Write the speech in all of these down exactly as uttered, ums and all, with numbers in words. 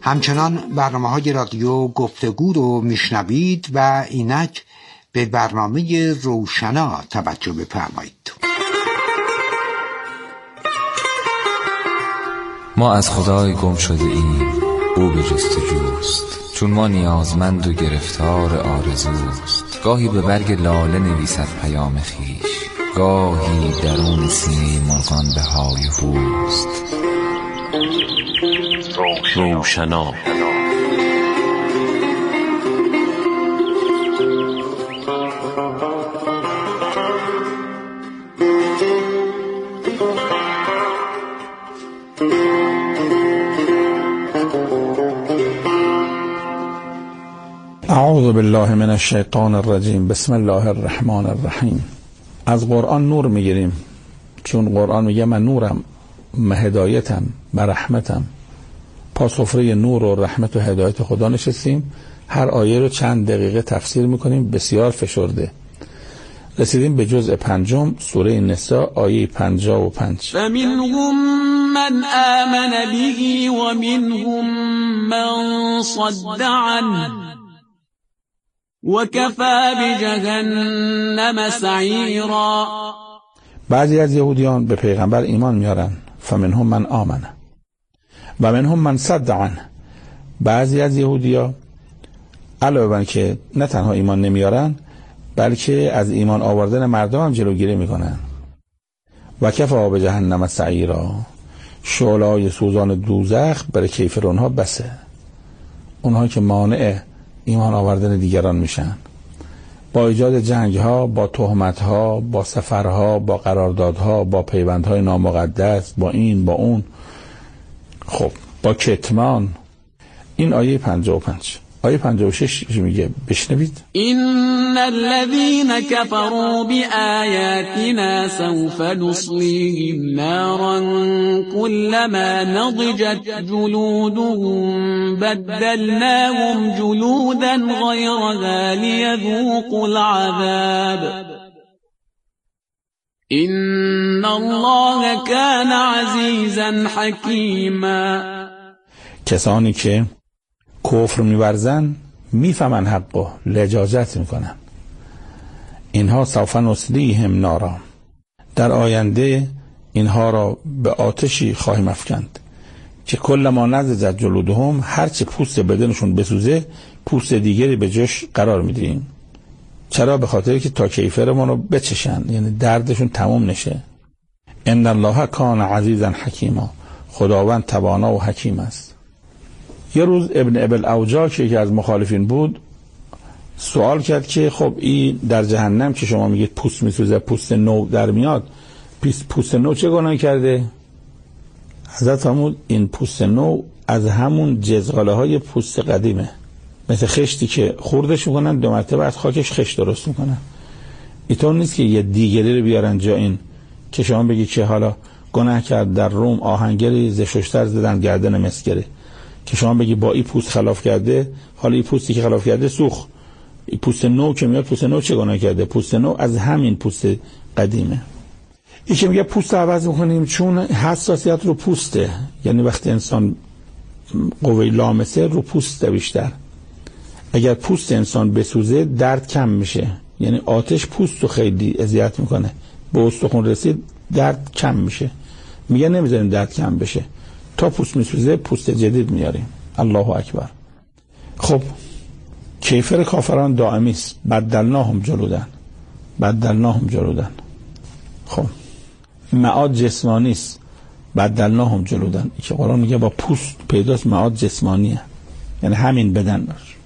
همچنان برنامه‌های رادیو گفتگو رو میشنوید و اینک به برنامه روشنا توجه بفرمایید. ما از خدای گم شده ایم، او به جستجوست، چون ما نیازمند و گرفتار آرزوست. گاهی به برگ لاله نویسد پیام خویش، گاهی درون سینه مرغان به های هوست. روشنا اعوذ بالله من الشیطان الرجیم. بسم الله الرحمن الرحیم. از قرآن نور میگیریم، چون قرآن میگه من نورم، من هدایتم، من رحمتم. پا سفره نور و رحمت و هدایت خدا نشستیم، هر آیه رو چند دقیقه تفسیر میکنیم، بسیار فشرده. رسیدیم به جزء پنجم، سوره نساء، آیه پنجاه و پنج. فمنهم من آمن به و منهم من صد عنه و کفی بجهنم سعیرا. بعضی از یهودیان به پیغمبر ایمان میارن، فمنهم من آمن و منهم من صد عنه. بعضی از یهودیا علاوه بر که نه تنها ایمان نمیارن، بلکه از ایمان آوردن مردم هم جلوگیری میکنن. و کفی بجهنم سعیرا، شعله‌های سوزان دوزخ برای کیفر اونها بسه. اونها که مانع ایمان آوردن دیگران میشن، با ایجاد جنگ ها، با تهمت ها، با سفرها، با قراردادها، با پیوندهای نامقدس، با این با اون، خب با کتمان. این آیه پنجاه و پنج. آیه پنجاه و شش میگه، بشنوید. ان الذين كفروا بآياتنا سوف نصليهم نارا كلما نضجت جلودهم بدلناهم جلودا غيرها ليذوقوا العذاب ان الله كان عزيزا حكيما. کسانی که کفر می‌ورزن میفهمن حقو، لجاجت میکنن. اینها سوف نصلیهم نارا، در آینده اینها را به آتشی خواهیم افکند که کل ما نضجت جلودهم، هرچه پوست بدنشون بسوزه پوست دیگری به جاش قرار میدیم. چرا؟ به خاطری که تا کیفرمون رو بچشن، یعنی دردشون تموم نشه. ان الله کان عزیزا حکیما، خداوند توانا و حکیم است. یه روز ابن ابل اوجا که یکی از مخالفین بود سوال کرد که خب این در جهنم که شما میگید پوست میسوزه، پوست نو در میاد، پوست نو چه گناه کرده؟ حضرت فرمود این پوست نو از همون جزغاله های پوست قدیمه، مثل خشتی که خوردش میکنن دو مرتبه از خاکش خشت درست میکنن. اینطور نیست که یه دیگری رو بیارن جا این که شما بگی که حالا گناه کرد در روم آهنگری زشوشتر زدن گردن مسگره، که شما بگی با این پوست خلاف کرده، حالا این پوستی که خلاف کرده سوخ. این پوست نو که میاد، پوست نو چه گناه کرده؟ پوست نو از همین پوست قدیمه. این که میگه پوست عوض میکنیم چون حساسیت رو پوسته، یعنی وقتی انسان قوه لامسه رو پوست بیشتر. اگر پوست انسان بسوزه درد کم میشه، یعنی آتش پوست رو خیلی اذیت میکنه، به استخون رسید درد کم میشه. میگه نمیذاریم درد کم بشه، تا پوست میسوزه پوست جدید میاریم. الله اکبر. خب کیفر کافران دائمی است، بدلناهم جلودن، بدلناهم جلودن. خب معاد جسمانی است، بدلناهم جلودن. که قرآن میگه با پوست پیداست، معاد جسمانیه، یعنی همین بدن.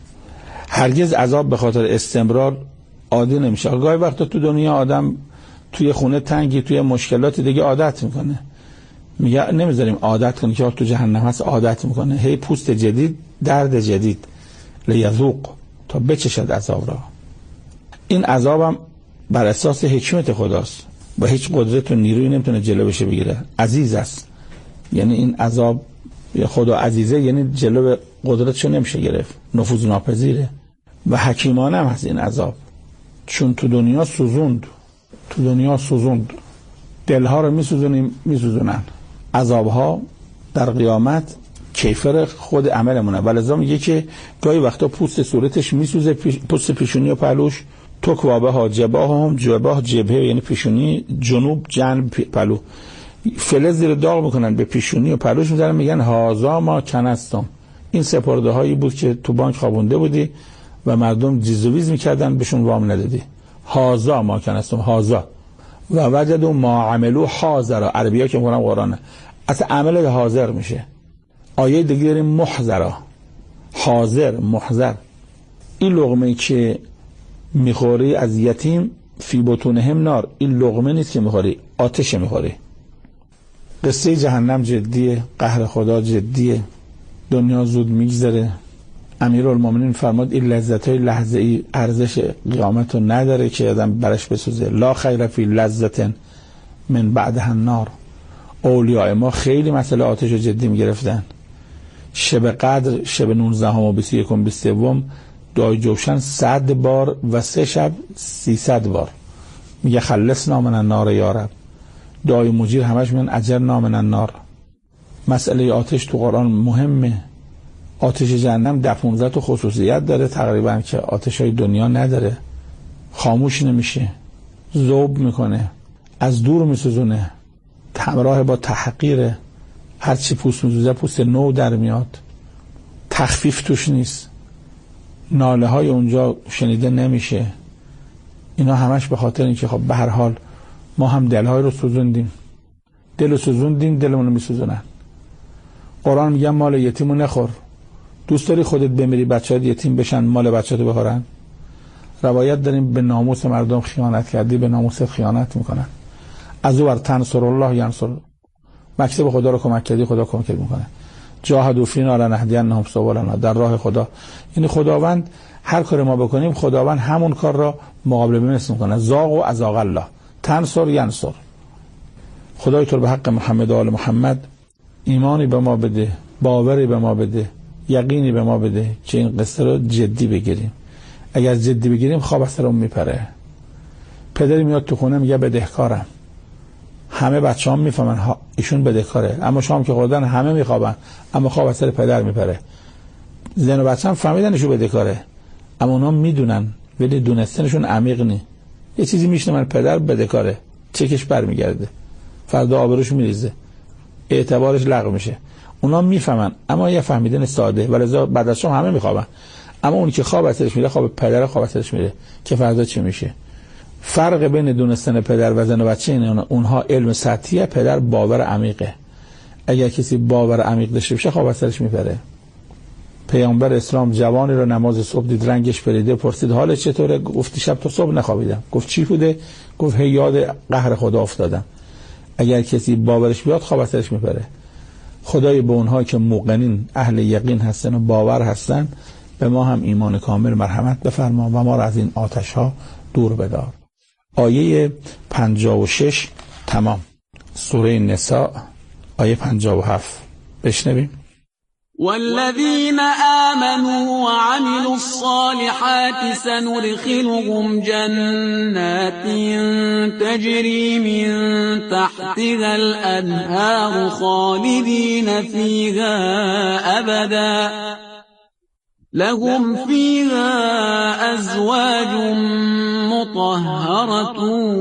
هرگز عذاب به خاطر استمرار عادی نمیشه. گاهی وقتا تو دنیا آدم توی خونه تنگی، توی مشکلات دیگه عادت میکنه، میگه نمیذاریم عادت کنی که تو جهنم هست، عادت میکنه. هی پوست جدید، درد جدید، لیذوق، تا بچشد عذاب را. این عذابم بر اساس حکمت خداست و هیچ قدرت و نیرویی نمیتونه جلو بشه بگیره. عزیز است، یعنی این عذاب خدا عزیزه، یعنی جلو قدرتشو نمیشه گرفت، نفوذ ناپذیره. و حکیمانه هم هست این عذاب، چون تو دنیا سوزوند، تو دنیا سوزوند، دلها رو میسوزونیم، میسوزونن. عذابها در قیامت کیفر خود عملمونه. ولذا میگه که گاهی وقتا پوست صورتش میسوزه، پوست پیشونی و پهلوش، تکوابه ها جباه هم جباه جبهه یعنی پیشونی، جنوب جنب پهلو، فلز زیر داغ میکنن به پیشونی و پهلوش میذارن، میگن هازا ما کنستم. این سپرده هایی بود که تو بانک خوابونده بودی و مردم جیزویز میکردن بهشون وام ندادی. هازا ما کنستم، هازا و وجدوا ما عملوا حاضرا. عربی ها که میگن قرآنه اصلا عمل حاضر میشه. آیه دیگه داریم محضرا، حاضر محضر. این لقمه که میخوری از یتیم فی بطونهم نار، این لقمه نیست که میخوری، آتش میخوری. قصه جهنم جدیه، قهر خدا جدیه، دنیا زود میگذره. امیرالمومنین فرماد این لذت‌های لحظه‌ای ارزش قیامت رو نداره که آدم برش بسوزه. لا خیر فی لذة من بعدها النار. اولیاء ما خیلی مسئله آتش رو جدی میگرفتن. شب قدر، شب نوزدهم و بیست و یکم بیست و سوم دعای جوشن صد بار و سه شب سیصد بار میگه خلصنا من النار یا رب. دعای مجیر همش میگن اجرنا من النار. مسئله آتش تو قرآن مهمه. آتش جهنم ده پونزده تا خصوصیت داره تقریبا که آتش های دنیا نداره. خاموش نمیشه، ذوب میکنه، از دور میسوزونه، همراه با تحقیره، هرچی پوست میسوزه پوست نو در میاد، تخفیف توش نیست، ناله های اونجا شنیده نمیشه. اینا همش به خاطر اینکه خب به هر حال ما هم دلهای رو سوزوندیم، دل رو سوزوندیم، دلمون رو میسوزونن. قرآن میگه مال یتیمو نخور. دوست داری خودت بمیری بچه‌ات یتیم بشن مال بچه‌تو بخورن؟ روایت داریم به ناموس مردم خیانت کردی به ناموست خیانت میکنن. از او بر تنصر الله ینصر، مکتب خدا رو کمک کردی خدا کمک میکنه. جاهدوا فینا لنهدینهم سبلنا، در راه خدا. یعنی خداوند هر کاری ما بکنیم خداوند همون کار را مقابله بمثل میکنه. زاغ و ازاغ الله، تنصر ینصر. خدای تو به حق محمد و آل محمد ایمانی به ما بده، باوری به ما بده، یقینی به ما بده که این قصه رو جدی بگیریم. اگر جدی بگیریم خواب از سرمون میپره. پدری میاد تو خونه میگه بدهکارم، همه بچه‌ها میفهمن ها ایشون بدهکاره، اما شام که خوردن همه میخوابن، اما خواب از سر پدر میپره. زن و بچه هم فهمیدن ایشون بدهکاره، اما اونا میدونن ولی دونستنشون عمیق نی. یه چیزی میشنه من پدر بدهکاره، چکش برمیگرده، فردا آبروش میریزه، اعتبارش لغو میشه. اونا میفهمن اما یه فهمیدن ساده، ولی بعد از شام همه میخوابن، اما اون که خواب از سرش میره خواب پدر خواب از سرش میره که فردا چی میشه. فرق بین دونستن پدر و زن و بچه اینه، اونها علم سطحیه، پدر باور عمیقه. اگر کسی باور عمیق داشته باشه خواب از سرش میپره. پیامبر اسلام جوانی رو نماز صبح دید رنگش پریده، پرسید حالت چطوره؟ گفت شب تا صبح نخوابیدم. گفت چی بوده؟ گفت هی یاد قهر خدا افتادم. اگر کسی باورش بیاد خواب از سرش میپره. خدای به اونها که موقنین اهل یقین هستن و باور هستن به ما هم ایمان کامل مرحمت بفرما و ما را از این آتش ها دور بدار. آیه پنجاه و شش تمام. سوره نساء آیه پنجاه و هفت بشنویم. والذين آمنوا وعملوا الصالحات سندخلهم جنات تجري من تحتها الأنهار خالدين فيها أبدا لهم فيها أزواج مطهرة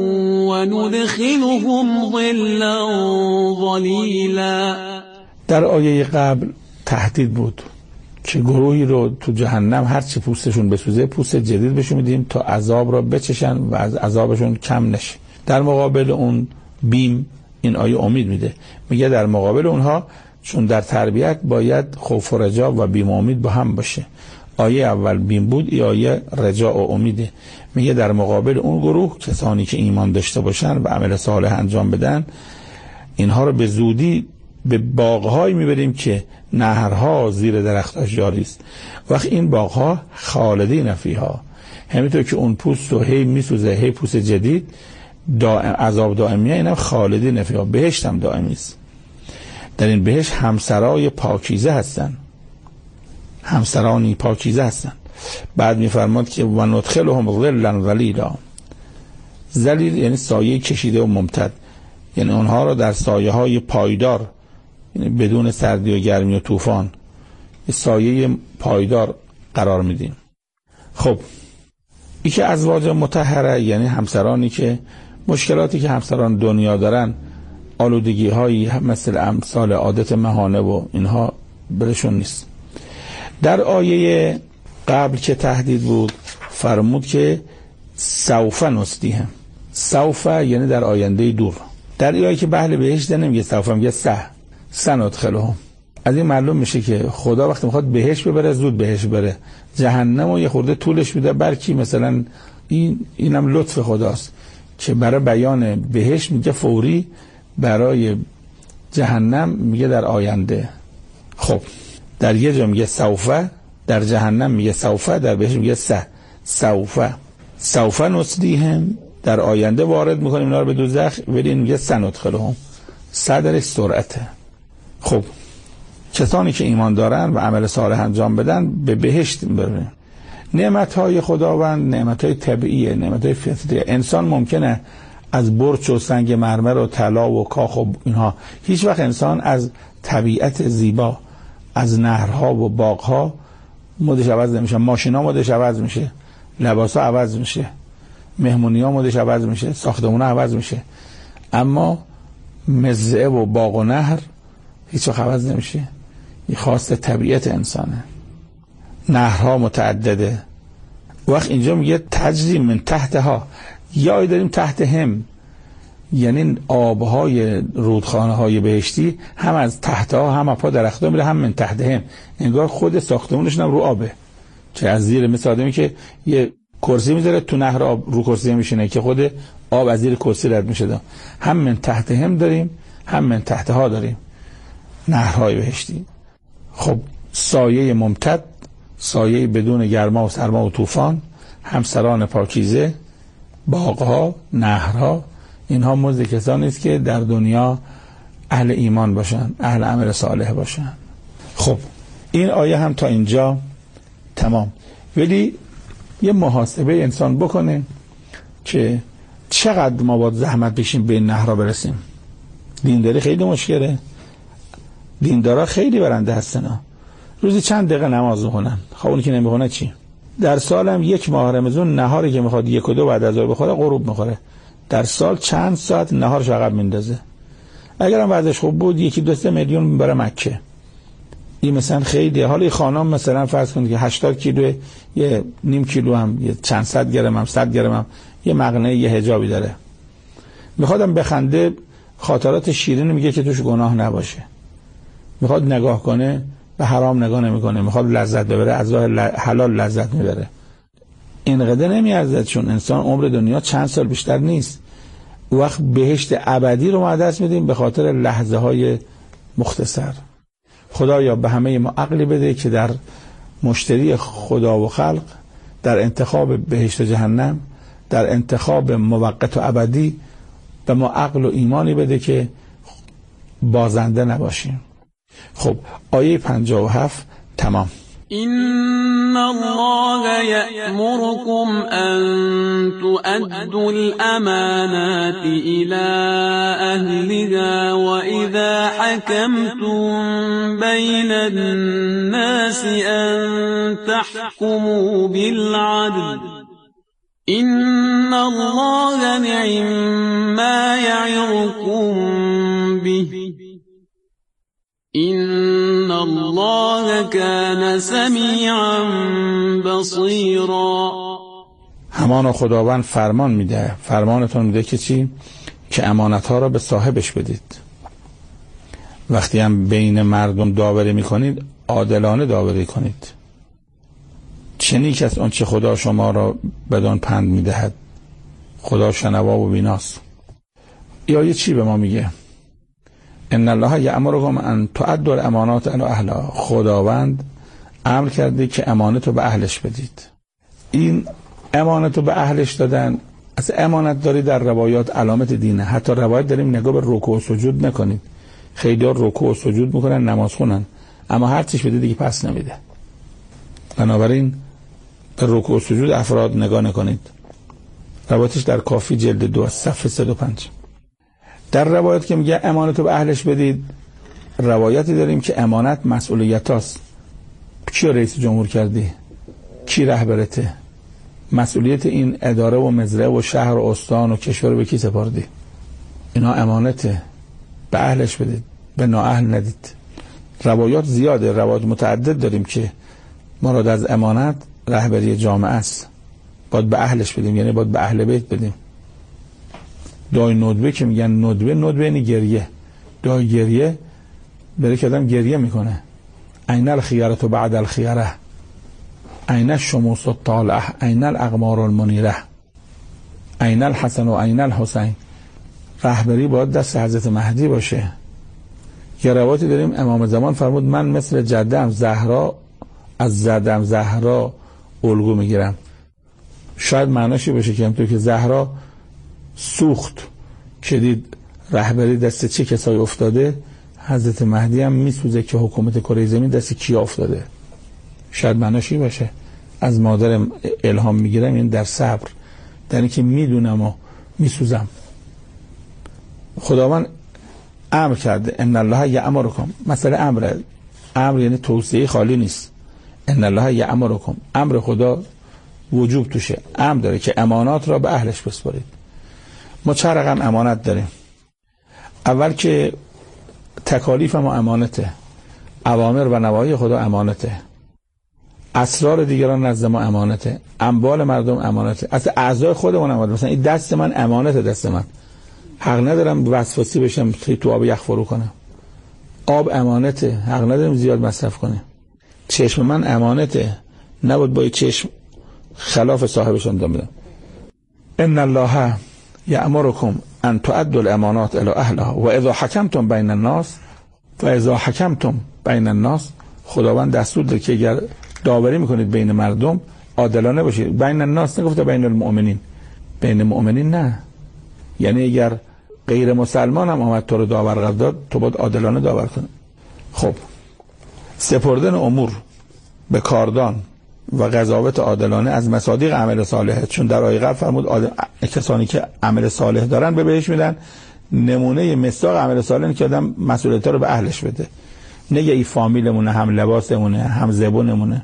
وندخلهم ظلا ظليلا. در آیه قبل تهدید بود که گروهی رو تو جهنم هرچی پوستشون بسوزه پوست جدید بهشون میدیم تا عذاب رو بچشن و از عذابشون کم نشه. در مقابل اون بیم این آیه امید میده، میگه در مقابل اونها چون در تربیت باید خوف و رجا و بیم و امید با هم باشه. آیه اول بیم بود، ای آیه رجا و امیده. میگه در مقابل اون گروه کسانی که ایمان داشته باشن و عمل صالح انجام بدن اینها رو به زودی به باغ‌هایی میبریم که نهرها زیر درختاش جاری است. وقت این باغ‌ها خالدین فیها، همینطور که اون پوست رو هی میسوزه هی پوست جدید دائم عذاب دائمیه، اینم خالدین فیها، بهشت هم دائمی است. در این بهشت همسرای پاکیزه هستن، همسرانی پاکیزه هستن. بعد میفرماد که و ندخلهم ظلا ظلیلا، ظلیل یعنی سایه کشیده و ممتد، یعنی اونها رو در سایه های پایدار یعنی بدون سردی و گرمی و طوفان سایه پایدار قرار میدیم. خب این که ازواج مطهره یعنی همسرانی که مشکلاتی که همسران دنیا دارن، آلودگی هایی مثل امثال عادت مهانه و اینها برشون نیست. در آیه قبل که تهدید بود فرمود که سوف نصلیهم. سوف یعنی در آینده دور. در آیه که بهل بهشت نمیگه سوف، میگه سه سندخلهم. از این معلوم میشه که خدا وقتی میخواد بهشت ببره زود بهشت بره، جهنم و یه خورده طولش میده. برکی مثلا این اینم لطف خداست که برای بیان بهشت میگه فوری، برای جهنم میگه در آینده. خب در یه جا میگه سوفه، در جهنم میگه سوفه، در بهشت میگه سه سوفه. سوفه نصلیهم در آینده وارد میکنیم اینا رو به دوزخ، ولی این میگه سندخلهم، سه درش سرعته. خب کسانی که ایمان دارن و عمل صالح انجام بدن به بهشت میبرن. نعمتهای خداوند نعمتهای طبیعیه، نعمتهای فطریه. انسان ممکنه از برج و سنگ مرمر و طلا و کاخ و اینها، هیچ وقت انسان از طبیعت زیبا، از نهرها و باغها مودش عوض نمیشه. ماشینا مودش عوض میشه، لباسا عوض میشه، مهمونی‌ها مودش عوض میشه، ساختمونا عوض میشه، اما مزرعه و باغ و نهر هیچ وقت عوض نمیشه. این خاص طبیعت انسانه. نهرها متعدده. وقت اینجا میگه تجری من تحتها، یا داریم تحت هم، یعنی آبهای رودخانه های بهشتی هم از تحتها هم از پا درختها میره، هم من تحت هم. انگار خود ساختمونشون هم رو آبه، چه از زیر. مثل آدمی که یه کرسی میذاره تو نهر آب، رو کرسی میشینه که خود آب از زیر کرسی رد میشه. دا. هم من تحت هم داریم، هم من تحتها داریم نهرهای بهشتی. خب سایه ممتد، سایه بدون گرما و سرما و طوفان، همسران پاکیزه، باغها، نهرها، اینها مزد کسانی است که در دنیا اهل ایمان باشن، اهل عمل صالح باشن. خب این آیه هم تا اینجا تمام. ولی یه محاسبه انسان بکنه که چقدر ما باید زحمت بشیم به این نهرها برسیم. دینداری خیلی مشکله، دیندارا خیلی برنده هستن، روزی چند دقیقه نماز میخونن. خب اونی که نمیخونه چی؟ در سال هم یک ماه رمضان نهاری که میخواد یک و دو بعد از ظهر بخوره غروب میخوره. در سال چند ساعت نهارش عقب میندازه. اگرم وضعش خوب بود یکی دو سه میلیون میبره مکه. این مثلا خیلی. حالا خانم مثلا فرض کنید که هشتاد کیلو، یه نیم کیلو هم، یه چند صد گرم هم، صد گرم هم یه مقنعه یه حجابی داره، میخوادم بخنده، خاطرات شیرین میگه که توش گناه نباشه، میخواد نگاه کنه به حرام نگاه نمیکنه، میخواد لذت ببره از راه حلال لذت میبره. اینقدر نمیارزد، چون انسان عمر دنیا چند سال بیشتر نیست. وقت بهشت ابدی رو ما دست میدیم به خاطر لحظه های مختصر. خدایا به همه ما عقلی بده که در مشتری خدا و خلق، در انتخاب بهشت و جهنم، در انتخاب موقت و ابدی به ما عقل و ایمانی بده که بازنده نباشیم. خب آیه پنجاه و هفت تمام. إن الله يأمركم أن تؤدوا الأمانات إلى أهلها وإذا حكمتم بين الناس أن تحكموا بالعدل إن الله نعم ما يعظكم به إن الله كان سمیعا بصیرا. همان خداوند فرمان میده، فرمانتون میده که چی؟ که امانتها را به صاحبش بدید. وقتی هم بین مردم داوری میکنید عادلانه داوری کنید. چه نیک است آنچه خدا شما را بدان پند میدهد. خدا شنوا و بیناست. یا یه چی به ما میگه؟ ان الله یأمرکم ان تؤدوا الامانات الی اهلها. خداوند امر کرده که امانت رو به اهلش بدید. این امانت رو به اهلش دادن، از امانت داری در روایات علامت دینه. حتی روایت داریم نگاه به رکوع و سجود نکنید. خیلی ها رکوع و سجود میکنن، نماز خونن، اما هر چیش بده دیگه پس نمیده. بنابراین به رکوع و سجود افراد نگاه نکنید. روایتش در کافی جلد دو صفحه صد و پنج. در روایت که میگه امانت رو به اهلش بدید، روایتی داریم که امانت مسئولیت هاست. کی رئیس جمهور کردی؟ کی رهبرته؟ مسئولیت این اداره و مزرعه و شهر و استان و کشور به کی سپردی؟ اینا امانته، به اهلش بدید، به نااهل ندید. روایات زیاده، روایات متعدد داریم که مراد از امانت رهبری جامعه است، باید به اهلش بدیم، یعنی باید به اهل بیت بدیم. دای ندبه که میگن ندبه، ندبه یعنی گریه. دای گریه بره که آدم گریه میکنه. عین الخیاره بعد الخیاره، عین الشموس الطالعه، عین الاقمار المنیره، عین الحسن و عین الحسین. رهبری باید دست حضرت مهدی باشه. یه روایتی داریم امام زمان فرمود من مثل جدم زهرا از زدم زهرا الگو میگیرم. شاید معناشی باشه که همونطور که زهرا سوخت که دید رهبری دست چه کسایی افتاده، حضرت مهدی هم میسوزه که حکومت کره زمین دست کیا افتاده. شاید معناشی باشه از مادر الهام میگیرم، این در صبر، در اینکه میدونم و میسوزم. خداوند امر کرده ان الله یأمرکم، مثلا امر امر یعنی توصیه خالی نیست. ان الله یأمرکم، امر خدا وجوب توشه، امر داره که امانات را به اهلش بسپارید. ما چه رقم امانت داریم؟ اول که تکالیف ما امانته، اوامر و نواهی خدا امانته، اسرار دیگران نزد ما امانته، اموال مردم امانته، اصلا اعضای خودمون امانته. مثلا این دست من امانته، دست من حق ندارم وسواسی بشم تو آب یخ فرو کنم. آب امانته، حق ندارم زیاد مصرف کنم. چشم من امانته، نباید با چشم خلاف صاحبش انجام بدم. ان الله یأمرکم ان تؤدوا الامانات الی اهلها و اذا حکمتم بین الناس و اذا حکمتم بین الناس، خداوند دستور داده که اگر داوری میکنید بین مردم عادلانه باشید. بین الناس نگفته بین المؤمنین، بین مؤمنین نه، یعنی اگر غیر مسلمان هم آمد تو رو داور قرار داد، تو باید عادلانه داور کنی. خب سپردن امور به کاردان و قضاوت عادلانه از مصادیق عمل صالحه، چون در آیه قبل فرمود آدم... کسانی که عمل صالح دارن به بهش میدن. نمونه مصداق عمل صالح که آدم مسئولیت‌ها رو به اهلش بده، نگه ای فامیلمونه، هم لباسمونه، هم زبونمونه.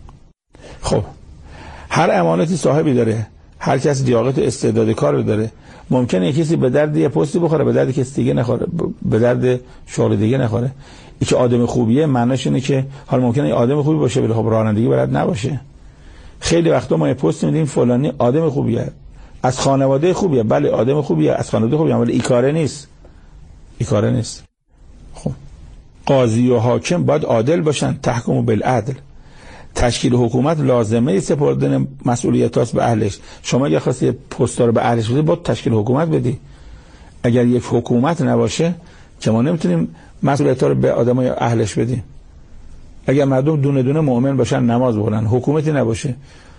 خب هر امانتی صاحبی داره، هر کس لیاقت و استعداد کار رو داره. ممکنه یک کسی به درد یه پستی بخوره، به درد کسی دیگه نخوره، به درد شغل دیگه نخوره. این که آدم خوبیه معناش اینه که حالا ممکنه این آدم خوبی باشه ولی خب رانندگی بلد نباشه. خیلی وقتا ما یه پست میدیم فلانی آدم خوبیه، از خانواده خوبیه، بله آدم خوبیه، از خانواده خوبیه، ولی این کاره نیست، این کاره نیست. خب قاضی و حاکم باید عادل باشن، تحکم بالعدل. تشکیل حکومت لازمه سپردن مسئولیتاست به اهلش. شما اگه خواستی پستا رو به اهلش بدی، باید تشکیل حکومت بدی. اگر یک حکومت نباشه که ما نمیتونیم مسئولیت‌ها رو به آدمای اهلش بدیم. اگر مردم دونه دونه مؤمن باشن، نماز بخونن، حکومتی نباشه،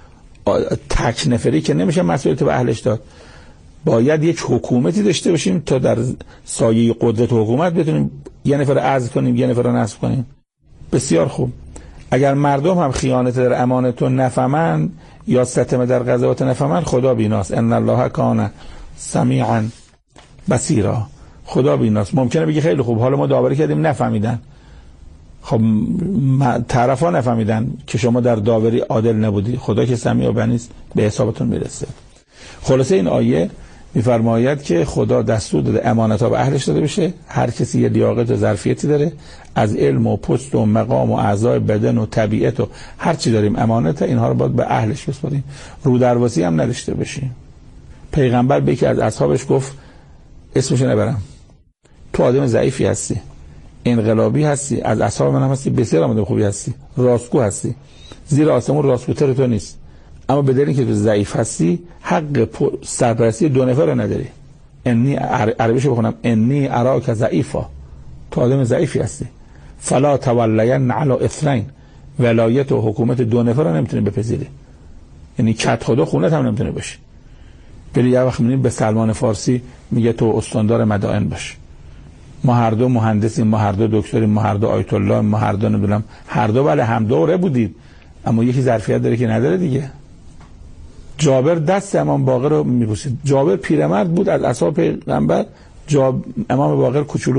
تک نفری که نمیشه مسئولیت به اهلش داد. باید یک حکومتی داشته باشیم تا در سایه قدرت حکومت بتونیم یه نفر رو عزل کنیم، یه نفر رو نصب کنیم. بسیار خوب. اگر مردم هم خیانت در امانت نفهمن یا ستم در قضاوت نفهمن، خدا بیناست. ان الله کان سمیعا بصیرا، خدا بیناست. ممکنه بگی خیلی خوب، حالا ما داوری کردیم نفهمیدن. خب طرفا نفهمیدن که شما در داوری عادل نبودی، خدا که سمیع و بنیست به حسابتون میرسه. خلاصه این آیه میفرماید که خدا دستور داده امانت‌ها به اهلش داده بشه. هر کسی یه لیاقت و ظرفیتی داره، از علم و پست و مقام و اعضای بدن و طبیعت و هر چی داریم امانت، اینها رو باید به اهلش بسپاریم. رو درواسی هم نداشته باشیم. پیغمبر به یکی از اصحابش گفت، اسمش نبرم، تو آدم ضعیفی هستی، انقلابی هستی، از اصحاب من هم هستی، بسیار آدم خوبی هستی، راستگو هستی، زیر آسمون راستگوتر تو نیست، اما به دلیل اینکه تو ضعیف هستی حق سرپرستی دو نفر رو نداری. انی عربیشو بخونم، انی اراک ضعیفا، تو آدم ضعیفی هستی، فلا تولین علی اثنین، ولایت و حکومت دو نفر رو نمیتونی بپذیری، یعنی کت خدا خونت هم نمیتونه باشی. ولی یه وقت میبینیم به سلمان فارسی میگه تو استاندار مدائن باش. ما هر دو مهندسیم، ما هر دو دکتریم، ما هر دو آیت الله، ما هر دو نمیدونم، هر دو بله هم دوره بودید، اما یکی ظرفیت داره که نداره دیگه. جابر دست امام باقر رو میبوسید. جابر پیرمرد بود از اصحاب پیغمبر، جاب امام باقر کوچولو بود.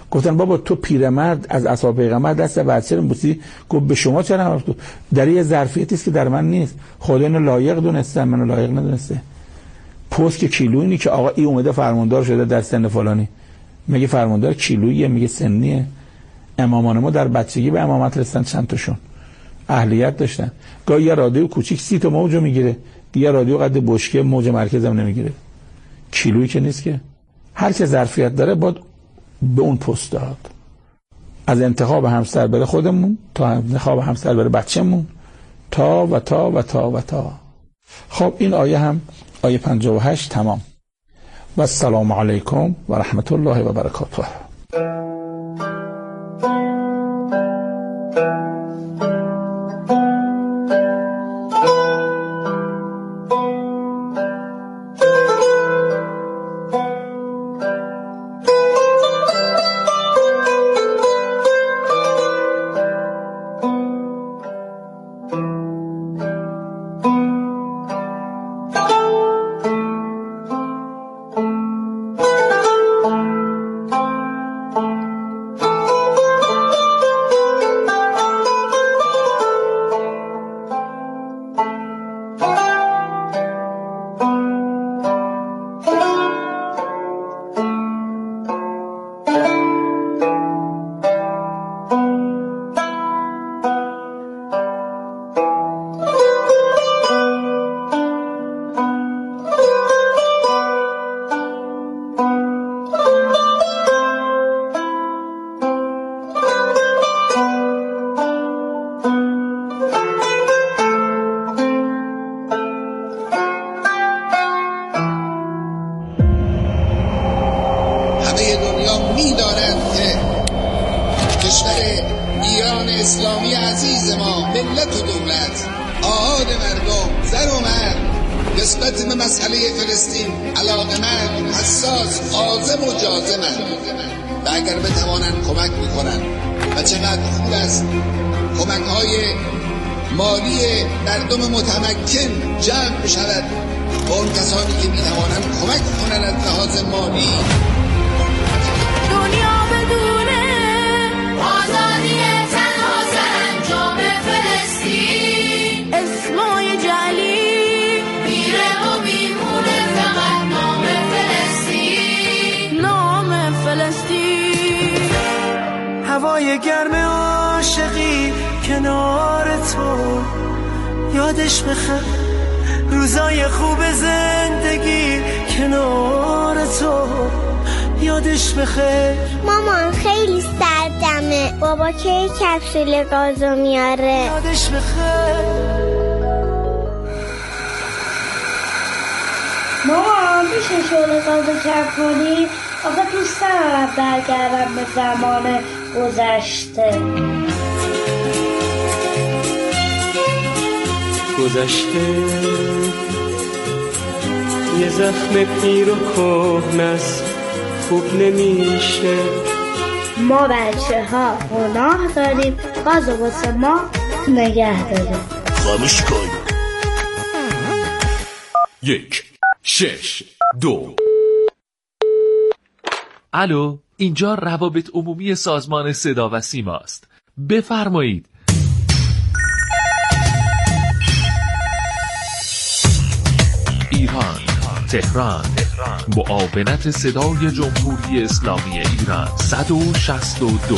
گفتن بابا تو پیرمرد از اصحاب پیغمبر دست بچه رو بوسی. گفت به شما چرا؟ در یه ظرفیتی است که در من نیست. خدا اینو لایق دونسته، منو لایق ندونسته. پست که کیلویی که آقا ای اومده فرماندار شده در سن فلانی، میگه فرماندار کیلوییه، میگه سنیه. امامان ما در بچگی به امامت رسیدن، چند تاشون اهلیت داشتن. گاهی یه رادیو کوچیک سی تا موجو میگیره، یه رادیو قد بشکه موج مرکز هم نمیگیره. کیلویی که نیست که. هر چه ظرفیت داره باید به اون پست داد. از انتخاب همسر بره خودمون تا انتخاب همسر بره بچه‌مون، تا و تا و تا و تا. خب این آیه هم آیه پنجاه و هشت تمام. و السلام علیکم و رحمت الله و برکاته. هوای گرم عاشقی کنار تو، یادش بخیر روزای خوب زندگی کنار تو، یادش بخیر. مامان خیلی سردمه، بابا که کپسول گازو میاره، یادش بخیر. مامان میشه شعله گازو کم کنی؟ آقا دوست دارم برگردم به زمان گذشته. گذشته یه زخم پیر و کهنه است، خوب نمیشه. ما بچه ها گناه داریم، گازو واسه ما نگه داریم. خاموش کن. یک شش دو. الو، اینجا روابط عمومی سازمان صدا و سیما است. بفرمایید. ایران، تهران، معاونت صدای جمهوری اسلامی ایران. صد و شصت و دو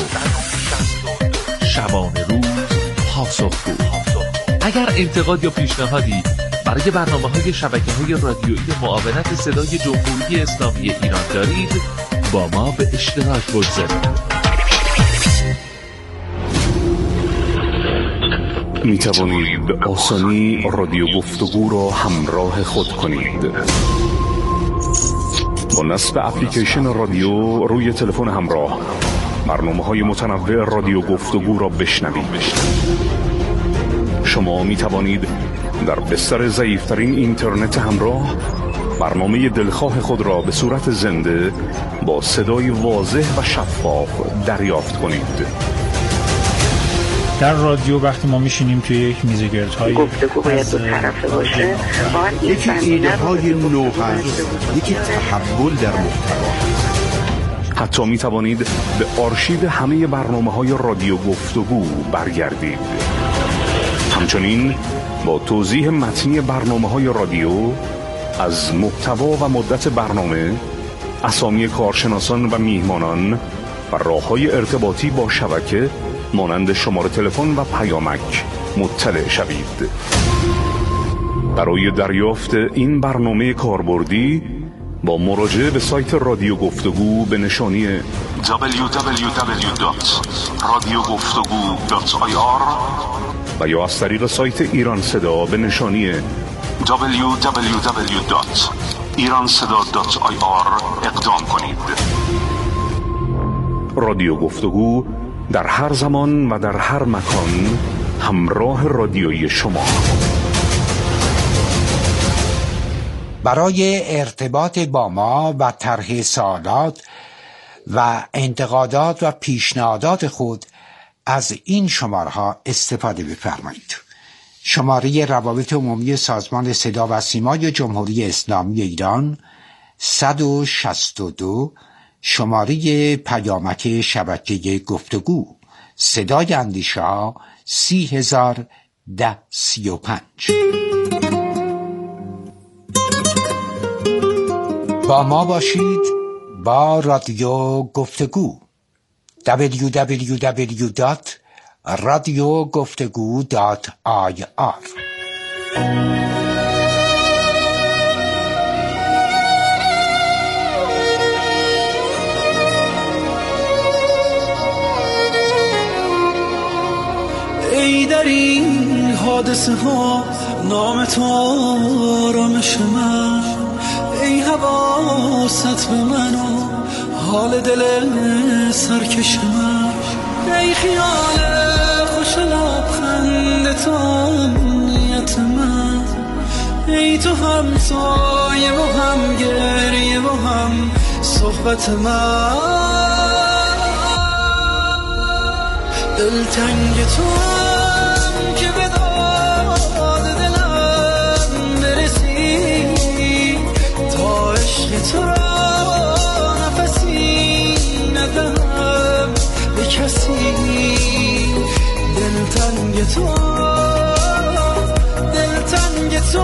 شبانه روز پاسخگو. اگر انتقاد یا پیشنهادی برای برنامه‌های شبکه‌های رادیویی معاونت صدای جمهوری اسلامی ایران دارید، با ما به اشتراک بگذارید. می توانید به آسانی رادیو گفتگو را همراه خود کنید. با نصب اپلیکیشن رادیو روی تلفن همراه، برنامه‌های متنوع رادیو گفتگو را بشنوید. شما می توانید در بستر ضعیف‌ترین اینترنت همراه برنامه دلخواه خود را به صورت زنده با صدای واضح و شفاف دریافت کنید. در رادیو وقتی ما میشینیم توی یک میزگردهای گفتگو باید دو طرفه باشه. یکی ایده های نو هست، یکی تحول در محتوا. حتی می توانید به آرشیو همه برنامه‌های رادیو گفتگو برگردید. همچنین با توضیح متنی برنامه‌های رادیو از محتوا و مدت برنامه، اسامی کارشناسان و میهمانان و راه‌های ارتباطی با شبکه مانند شماره تلفن و پیامک مطلع شوید. برای دریافت این برنامه کاربردی با مراجعه به سایت رادیو گفتگو به نشانی دبلیو دبلیو دبلیو دات رادیو گفتگو دات آی آر و یا از طریق سایت ایران صدا به نشانی دبلیو دبلیو دبلیو دات ایران صدا دات آی آر اقدام کنید. رادیو گفتگو در هر زمان و در هر مکان همراه رادیویی شما. برای ارتباط با ما و طرح سوالات و انتقادات و پیشنهادات خود از این شماره‌ها استفاده بفرمایید. شماره روابط عمومی سازمان صدا و سیمای جمهوری اسلامی ایران صد و شصت و دو، شماره پیامک شبکه گفتگو صدای اندیشه ها سی هزار ده سی و پنج. با ما باشید با رادیو گفتگو. دبلیو دبلیو دبلیو دات رادیو گفتگو دات آی آر. ای در این حادثه ها نام تو آرامش من، ای حواست به من و حال دل سرکش من، ای خیال خوش لبخند تو امنیت من، ای تو هم سایه و هم گریه و هم صحبت من، دلتنگ تو هم که به داد دلم برسی، تا عشق تو را نفسی ندهم به کسی، دلتنگ تو دلتنگ تو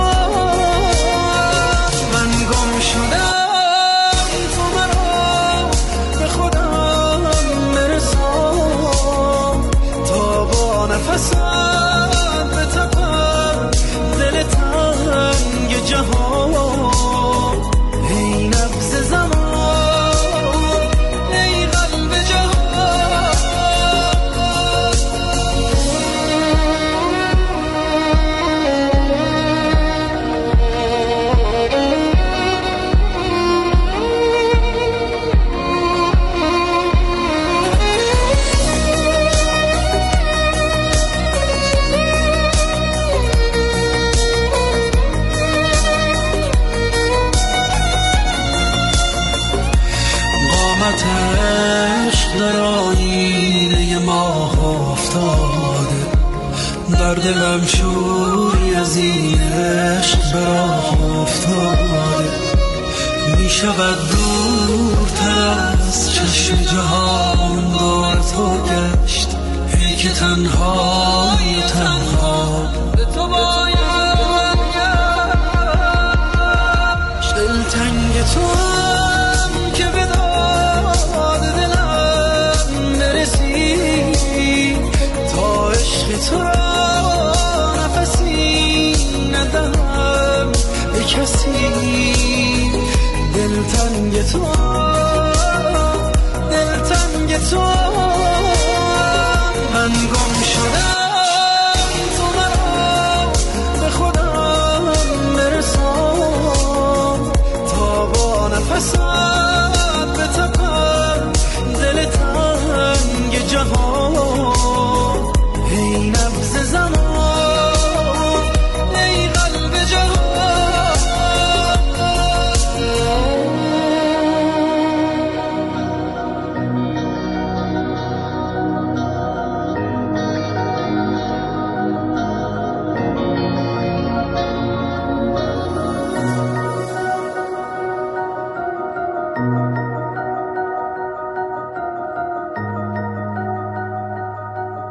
من گم شدم، تو مرا به خودم برسان، تا با نفسم به تپم دل تنگ جهان، ای نبض زمان ای قلب جهان. عشق در آینه ماه افتاده، در دلم شوری از این عشق به راه افتاده، می شود دورتر از چشم جهان دار تو گشت، ای که تنهای تنها به تو